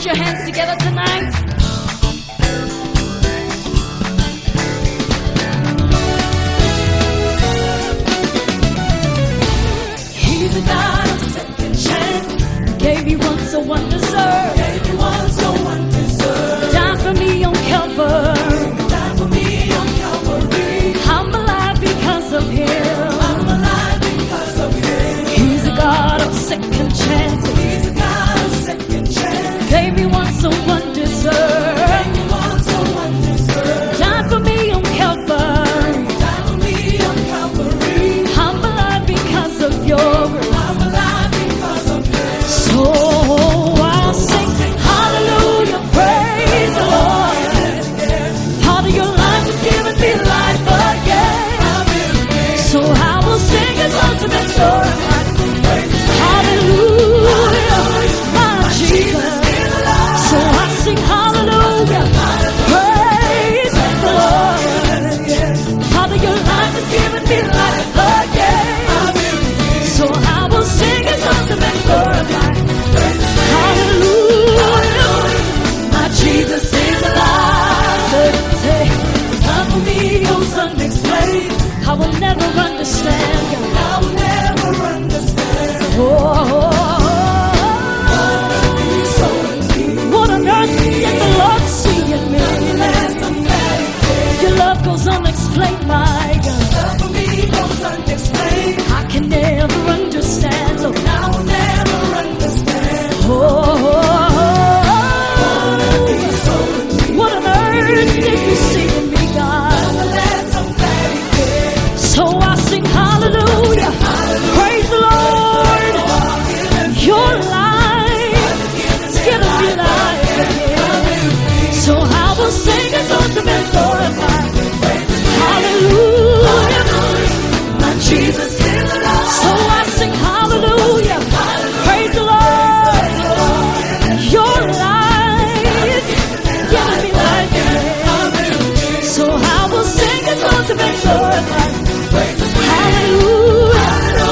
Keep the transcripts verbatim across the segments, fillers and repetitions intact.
put your hands together tonight? He's a God of second chance. Gave me one so undeserved. Gave me one so undeserved. Died for me on Calvary. Died for me on Calvary. I'm alive because of Him. I'm alive because of Him. He's a God of second chance. He's a God of second chance. Gave me one so undeserved. Gave me one so undeserved. Died for me on Calvary. Died for me on Calvary. I'm alive because of your grace. I'm alive because of Him. So I'll sing hallelujah, praise the Lord. Father, your life has given me life again. So I will sing His ultimate glory. Hallelujah, my Jesus. So I sing hallelujah, praise the Lord. Father, your life has given me life again. So I will sing His ultimate glory. Hallelujah, my Jesus is alive. Say, time for me goes unexplained. I will never understand. I will never understand. Oh, what on earth did the Lord see in me? Your love goes unexplained, my God. Love for me goes unexplained. I can never understand. Look, I will never understand. Oh, what on earth did you see in me, God? So I sing hallelujah, praise the Lord. Your life is giving me life again. So I will sing His ultimate glorify. Hallelujah, my Jesus is alive. So I sing hallelujah, praise the Lord. Your life is giving me life again. So I will sing His ultimate glorify. Hallelujah,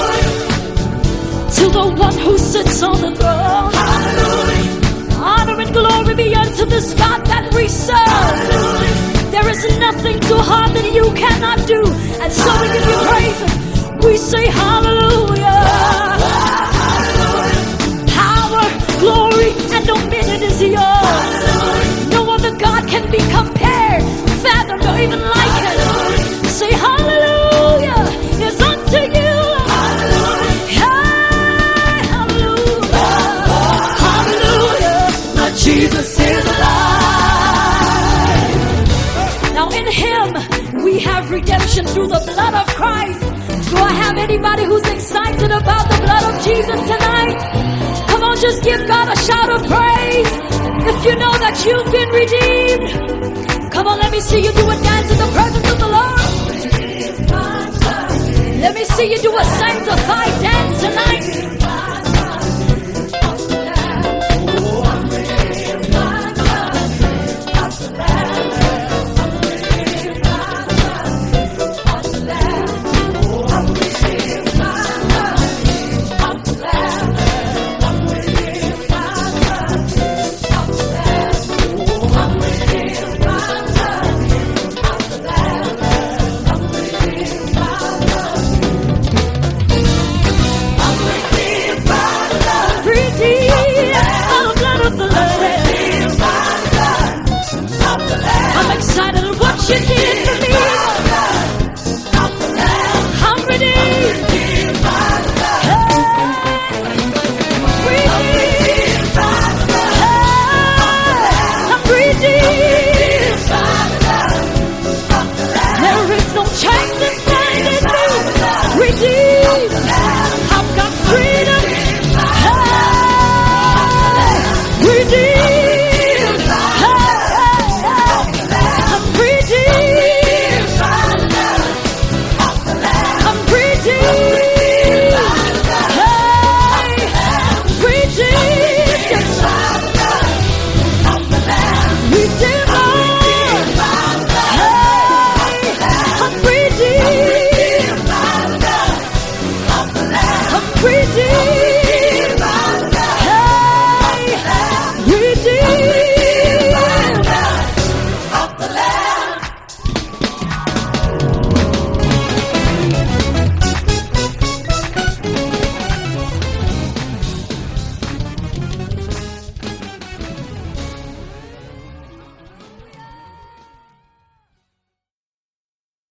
to the one who sits on the throne. Hallelujah. Honor and glory be unto this God that we serve. Hallelujah. There is nothing too hard that you cannot do. And so we give you praise. We say hallelujah. Hallelujah. Power, glory, and dominion is yours. Hallelujah. No other God can be compared, fathomed, or even likened. Say hallelujah is unto you. Hallelujah. Hey, hallelujah. Hallelujah. My Jesus is alive. Now in Him we have redemption through the blood of Christ. Do I have anybody who's excited about the blood of Jesus tonight? Come on, just give God a shout of praise. If you know that you've been redeemed, come on, let me see you do a dance in the presence of the Lord. Let me see you do a sanctified dance tonight.